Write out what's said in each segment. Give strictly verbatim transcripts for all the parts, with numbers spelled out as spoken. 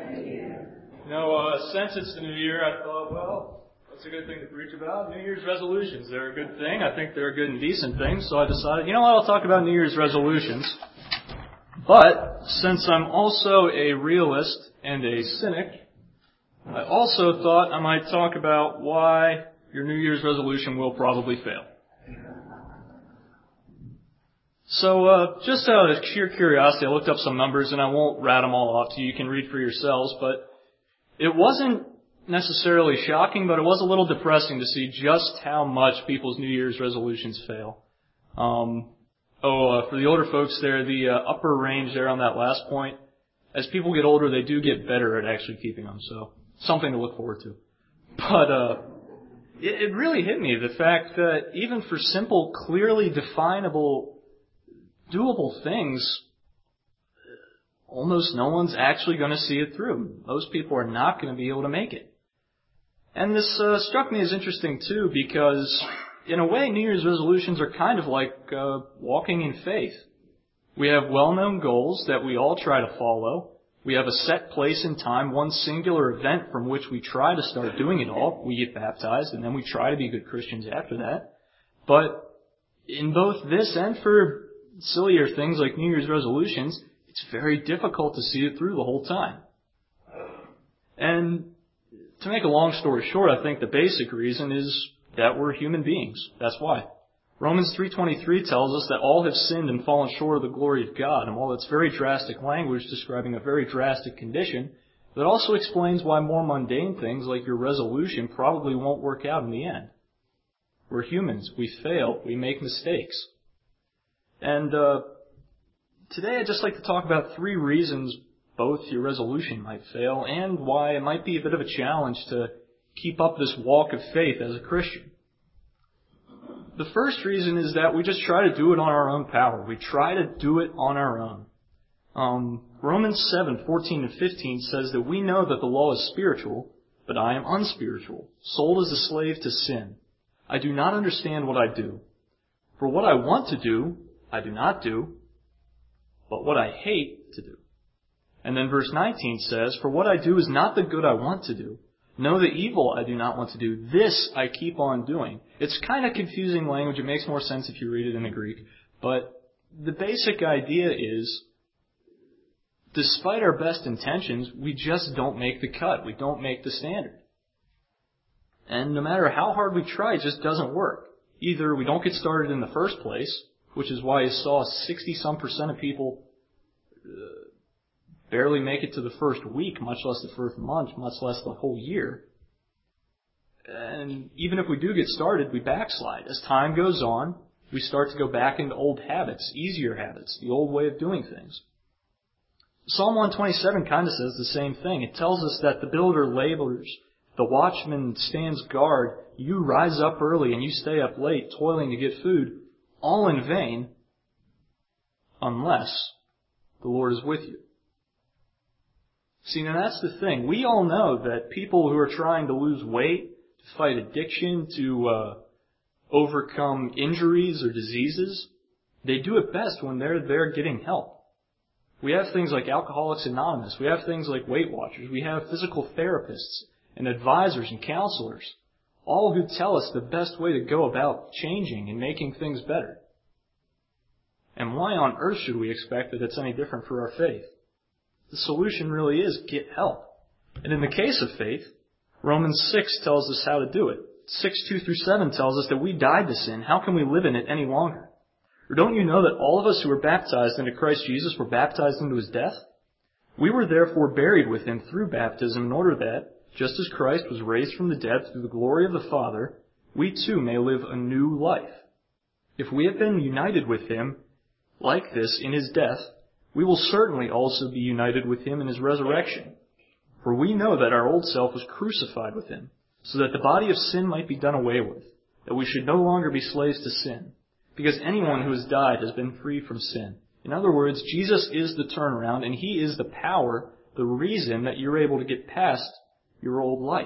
You know, uh, since it's the new year, I thought, well, what's a good thing to preach about? New Year's resolutions. They're a good thing. I think they're a good and decent thing. So I decided, you know what, I'll talk about New Year's resolutions. But since I'm also a realist and a cynic, I also thought I might talk about why your New Year's resolution will probably fail. So, uh, just out of sheer curiosity, I looked up some numbers, and I won't rat them all off to you. You can read for yourselves, but it wasn't necessarily shocking, but it was a little depressing to see just how much people's New Year's resolutions fail. Um, oh, uh, for the older folks there, the uh, upper range there on that last point, as people get older, they do get better at actually keeping them, so something to look forward to. But, uh, it, it really hit me, the fact that even for simple, clearly definable, doable things, almost no one's actually going to see it through. Most people are not going to be able to make it. And this uh, struck me as interesting, too, because in a way, New Year's resolutions are kind of like uh, walking in faith. We have well-known goals that we all try to follow. We have a set place and time, one singular event from which we try to start doing it all. We get baptized, and then we try to be good Christians after that. But in both this and for sillier things like New Year's resolutions, it's very difficult to see it through the whole time. And to make a long story short, I think the basic reason is that we're human beings. That's why. Romans three twenty-three tells us that all have sinned and fallen short of the glory of God. And while that's very drastic language describing a very drastic condition, that also explains why more mundane things like your resolution probably won't work out in the end. We're humans. We fail. We make mistakes. And uh, today I'd just like to talk about three reasons both your resolution might fail and why it might be a bit of a challenge to keep up this walk of faith as a Christian. The first reason is that we just try to do it on our own power. We try to do it on our own. Um, Romans seven fourteen and fifteen says that we know that the law is spiritual, but I am unspiritual, sold as a slave to sin. I do not understand what I do. For what I want to do, I do not do, but what I hate to do. And then verse nineteen says, for what I do is not the good I want to do. No, the evil I do not want to do. This I keep on doing. It's kind of confusing language. It makes more sense if you read it in the Greek. But the basic idea is, despite our best intentions, we just don't make the cut. We don't make the standard. And no matter how hard we try, it just doesn't work. Either we don't get started in the first place, which is why you saw sixty-some percent of people uh, barely make it to the first week, much less the first month, much less the whole year. And even if we do get started, we backslide. As time goes on, we start to go back into old habits, easier habits, the old way of doing things. Psalm one twenty-seven kind of says the same thing. It tells us that the builder labors, the watchman stands guard, you rise up early and you stay up late, toiling to get food, all in vain, unless the Lord is with you. See, now that's the thing. We all know that people who are trying to lose weight, to fight addiction, to uh, overcome injuries or diseases, they do it best when they're there getting help. We have things like Alcoholics Anonymous. We have things like Weight Watchers. We have physical therapists and advisors and counselors, all who tell us the best way to go about changing and making things better. And why on earth should we expect that it's any different for our faith? The solution really is get help. And in the case of faith, Romans six tells us how to do it. six two through seven tells us that we died to sin. How can we live in it any longer? Or don't you know that all of us who were baptized into Christ Jesus were baptized into His death? We were therefore buried with Him through baptism in order that, just as Christ was raised from the dead through the glory of the Father, we too may live a new life. If we have been united with Him like this in His death, we will certainly also be united with Him in His resurrection. For we know that our old self was crucified with Him, so that the body of sin might be done away with, that we should no longer be slaves to sin, because anyone who has died has been free from sin. In other words, Jesus is the turnaround, and He is the power, the reason that you're able to get past your old life.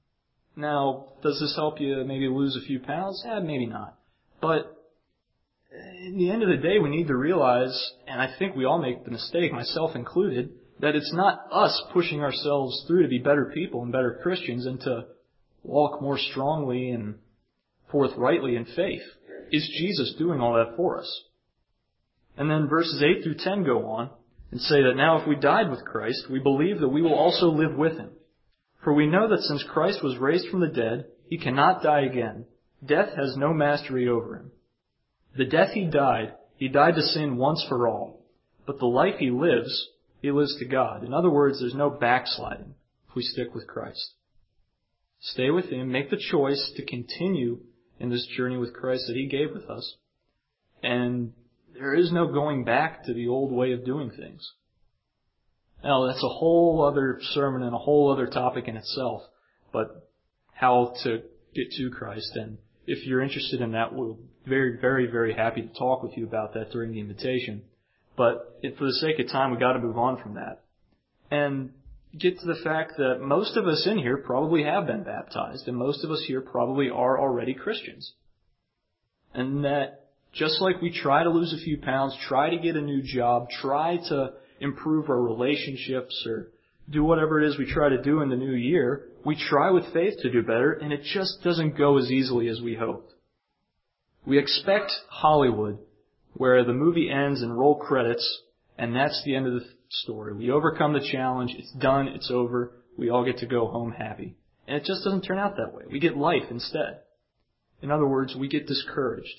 Now, does this help you maybe lose a few pounds? Eh, maybe not. But in the end of the day, we need to realize, and I think we all make the mistake, myself included, that it's not us pushing ourselves through to be better people and better Christians and to walk more strongly and forthrightly in faith. It's Jesus doing all that for us. And then verses eight through ten go on and say that now if we died with Christ, we believe that we will also live with Him. For we know that since Christ was raised from the dead, He cannot die again. Death has no mastery over Him. The death He died, He died to sin once for all. But the life He lives, He lives to God. In other words, there's no backsliding if we stick with Christ. Stay with Him, make the choice to continue in this journey with Christ that He gave with us. And there is no going back to the old way of doing things. Now, that's a whole other sermon and a whole other topic in itself, but how to get to Christ. And if you're interested in that, we'll be very, very, very happy to talk with you about that during the invitation. But for the sake of time, we've got to move on from that and get to the fact that most of us in here probably have been baptized, and most of us here probably are already Christians. And that just like we try to lose a few pounds, try to get a new job, try to improve our relationships, or do whatever it is we try to do in the new year, we try with faith to do better, and it just doesn't go as easily as we hoped. We expect Hollywood, where the movie ends and roll credits, and that's the end of the story. We overcome the challenge, it's done, it's over, we all get to go home happy. And it just doesn't turn out that way. We get life instead. In other words, we get discouraged.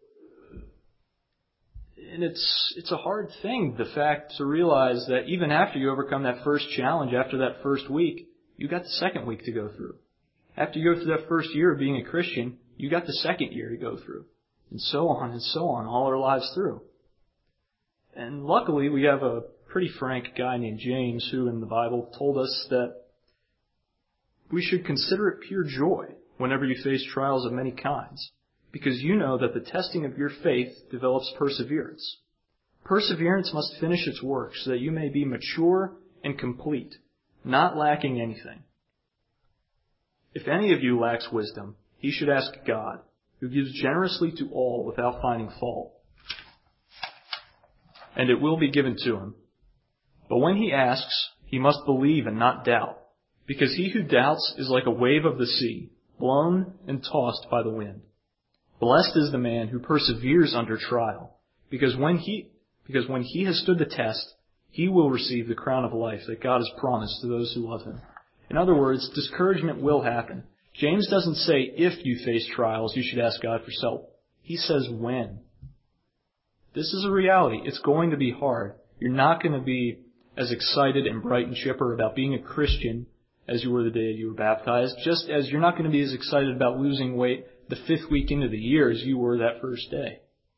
And it's it's a hard thing, the fact to realize that even after you overcome that first challenge, after that first week, you got the second week to go through. After you go through that first year of being a Christian, you got the second year to go through. And so on and so on, all our lives through. And luckily, we have a pretty frank guy named James who in the Bible told us that we should consider it pure joy whenever you face trials of many kinds, because you know that the testing of your faith develops perseverance. Perseverance must finish its work so that you may be mature and complete, not lacking anything. If any of you lacks wisdom, he should ask God, who gives generously to all without finding fault, and it will be given to him. But when he asks, he must believe and not doubt, because he who doubts is like a wave of the sea, blown and tossed by the wind. Blessed is the man who perseveres under trial, because when he because when he has stood the test, he will receive the crown of life that God has promised to those who love him. In other words, discouragement will happen. James doesn't say if you face trials, you should ask God for help. He says when. This is a reality. It's going to be hard. You're not going to be as excited and bright and chipper about being a Christian as you were the day you were baptized, just as you're not going to be as excited about losing weight the fifth week into the year as you were that first day.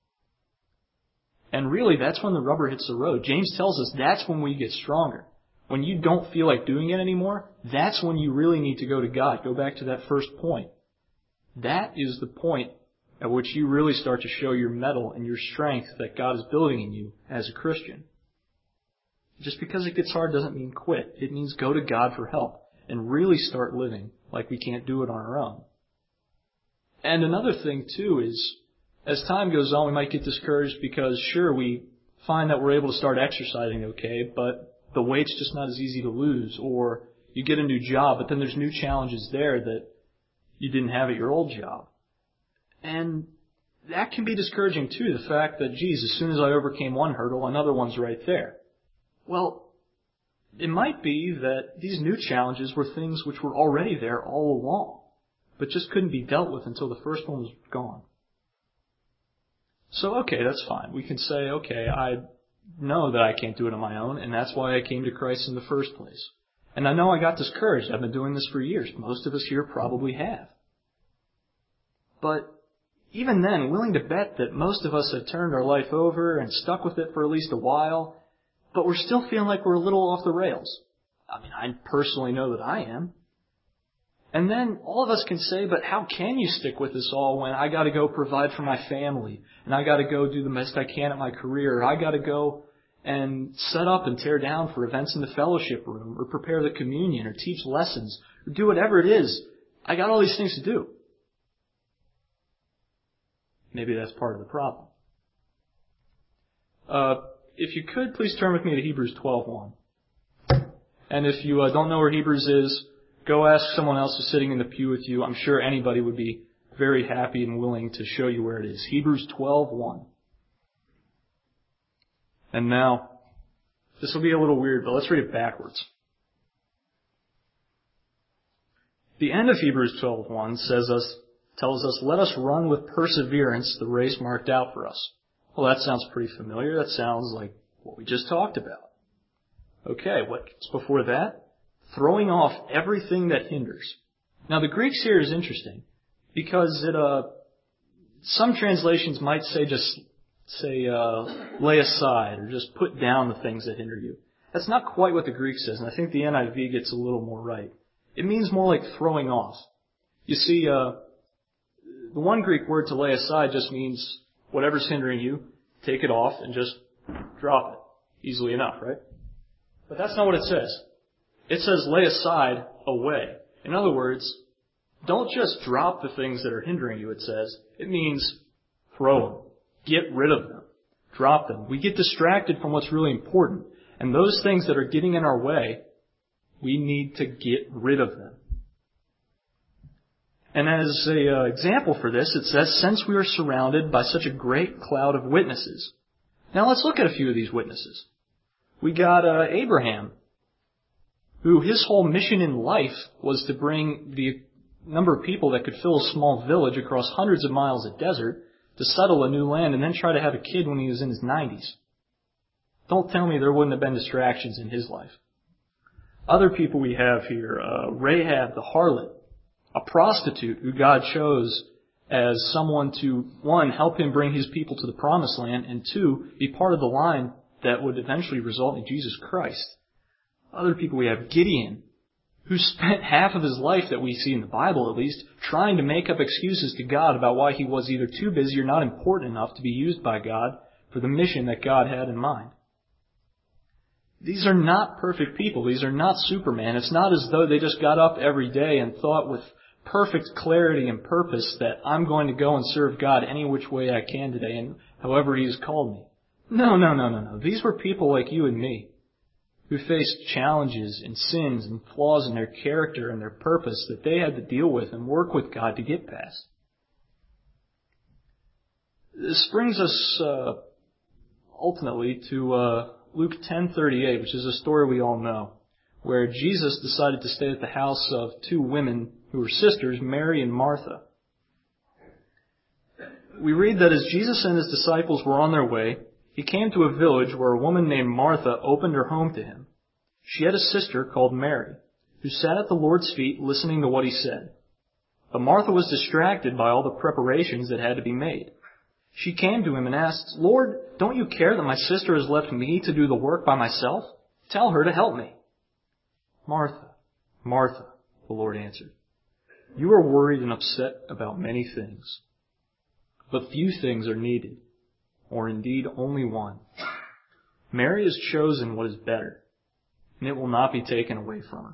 And really, that's when the rubber hits the road. James tells us that's when we get stronger. When you don't feel like doing it anymore, that's when you really need to go to God. Go back to that first point. That is the point at which you really start to show your mettle and your strength that God is building in you as a Christian. Just because it gets hard doesn't mean quit. It means go to God for help and really start living like we can't do it on our own. And another thing, too, is as time goes on, we might get discouraged because, sure, we find that we're able to start exercising okay, but the weight's just not as easy to lose. Or you get a new job, but then there's new challenges there that you didn't have at your old job. And that can be discouraging, too, the fact that, geez, as soon as I overcame one hurdle, another one's right there. Well, it might be that these new challenges were things which were already there all along, but just couldn't be dealt with until the first one was gone. So, okay, that's fine. We can say, okay, I know that I can't do it on my own, and that's why I came to Christ in the first place. And I know I got discouraged. I've been doing this for years. Most of us here probably have. But even then, willing to bet that most of us have turned our life over and stuck with it for at least a while, but we're still feeling like we're a little off the rails. I mean, I personally know that I am. And then all of us can say, but how can you stick with this all when I got to go provide for my family, and I got to go do the best I can at my career, or I got to go and set up and tear down for events in the fellowship room, or prepare the communion, or teach lessons, or do whatever it is. I got all these things to do. Maybe that's part of the problem. Uh, if you could, please turn with me to Hebrews twelve one. And if you uh, don't know where Hebrews is, go ask someone else who's sitting in the pew with you. I'm sure anybody would be very happy and willing to show you where it is. Hebrews twelve one. And now, this will be a little weird, but let's read it backwards. The end of Hebrews twelve one says us, tells us, let us run with perseverance the race marked out for us. Well, that sounds pretty familiar. That sounds like what we just talked about. Okay, what's before that? Throwing off everything that hinders. Now, the Greek here is interesting because it, uh, some translations might say just say uh, lay aside or just put down the things that hinder you. That's not quite what the Greek says, and I think the N I V gets a little more right. It means more like throwing off. You see, uh, the one Greek word to lay aside just means whatever's hindering you, take it off and just drop it. Easily enough, right? But that's not what it says. It says lay aside away. In other words, don't just drop the things that are hindering you, it says. It means throw them. Get rid of them. Drop them. We get distracted from what's really important. And those things that are getting in our way, we need to get rid of them. And as an uh, example for this, it says, since we are surrounded by such a great cloud of witnesses. Now let's look at a few of these witnesses. We got uh, Abraham, who his whole mission in life was to bring the number of people that could fill a small village across hundreds of miles of desert to settle a new land and then try to have a kid when he was in his nineties. Don't tell me there wouldn't have been distractions in his life. Other people we have here, uh, Rahab the harlot, a prostitute who God chose as someone to, one, help him bring his people to the promised land, and two, be part of the line that would eventually result in Jesus Christ. Other people we have, Gideon, who spent half of his life, that we see in the Bible at least, trying to make up excuses to God about why he was either too busy or not important enough to be used by God for the mission that God had in mind. These are not perfect people. These are not Superman. It's not as though they just got up every day and thought with perfect clarity and purpose that I'm going to go and serve God any which way I can today and however He has called me. No, no, no, no, no. These were people like you and me who faced challenges and sins and flaws in their character and their purpose that they had to deal with and work with God to get past. This brings us uh, ultimately to uh, Luke ten thirty-eight, which is a story we all know, where Jesus decided to stay at the house of two women who were sisters, Mary and Martha. We read that as Jesus and His disciples were on their way, He came to a village where a woman named Martha opened her home to Him. She had a sister called Mary, who sat at the Lord's feet listening to what He said. But Martha was distracted by all the preparations that had to be made. She came to Him and asked, Lord, don't you care that my sister has left me to do the work by myself? Tell her to help me. Martha, Martha, the Lord answered, you are worried and upset about many things, but few things are needed, or indeed only one. Mary has chosen what is better, and it will not be taken away from her.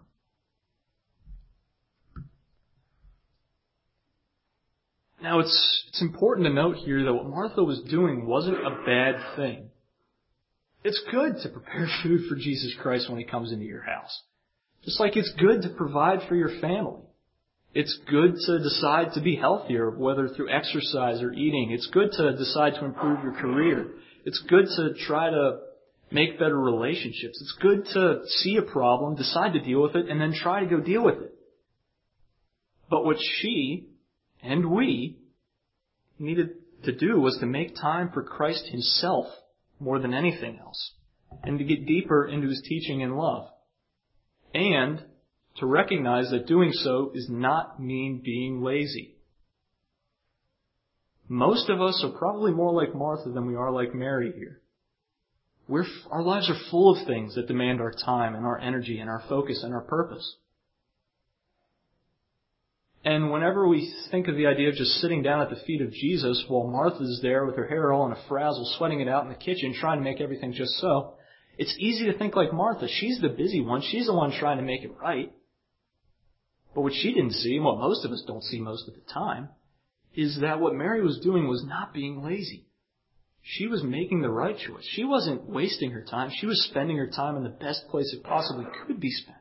Now, it's, it's important to note here that what Martha was doing wasn't a bad thing. It's good to prepare food for Jesus Christ when He comes into your house. Just like it's good to provide for your family. It's good to decide to be healthier, whether through exercise or eating. It's good to decide to improve your career. It's good to try to make better relationships. It's good to see a problem, decide to deal with it, and then try to go deal with it. But what she and we needed to do was to make time for Christ Himself more than anything else, and to get deeper into His teaching and love. And to recognize that doing so does not mean being lazy. Most of us are probably more like Martha than we are like Mary here. We're, our lives are full of things that demand our time and our energy and our focus and our purpose. And whenever we think of the idea of just sitting down at the feet of Jesus while Martha's there with her hair all in a frazzle, sweating it out in the kitchen, trying to make everything just so, it's easy to think like Martha. She's the busy one. She's the one trying to make it right. But what she didn't see, and what most of us don't see most of the time, is that what Mary was doing was not being lazy. she was making the right choice. She wasn't wasting her time. She was spending her time in the best place it possibly could be spent.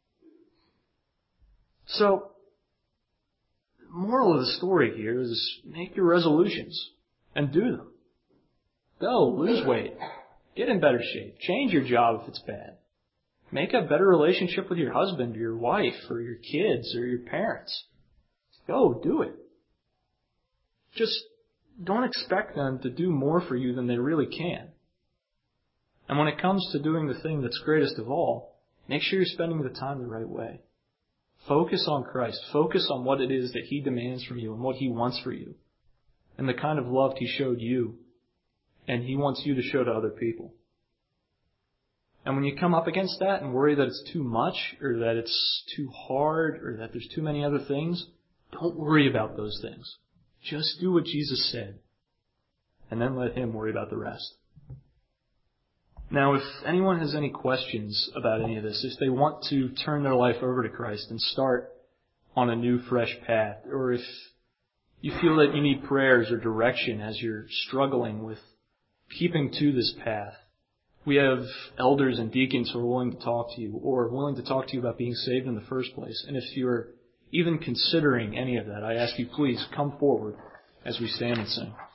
So, the moral of the story here is make your resolutions and do them. Go, lose weight, get in better shape, change your job if it's bad. Make a better relationship with your husband or your wife or your kids or your parents. Go, do it. Just don't expect them to do more for you than they really can. And when it comes to doing the thing that's greatest of all, make sure you're spending the time the right way. Focus on Christ. Focus on what it is that He demands from you and what He wants for you. And the kind of love He showed you and He wants you to show to other people. And when you come up against that and worry that it's too much or that it's too hard or that there's too many other things, don't worry about those things. Just do what Jesus said. And then let Him worry about the rest. Now, if anyone has any questions about any of this, if they want to turn their life over to Christ and start on a new, fresh path, or if you feel that you need prayers or direction as you're struggling with keeping to this path, we have elders and deacons who are willing to talk to you or willing to talk to you about being saved in the first place. And if you're even considering any of that, I ask you please come forward as we stand and sing.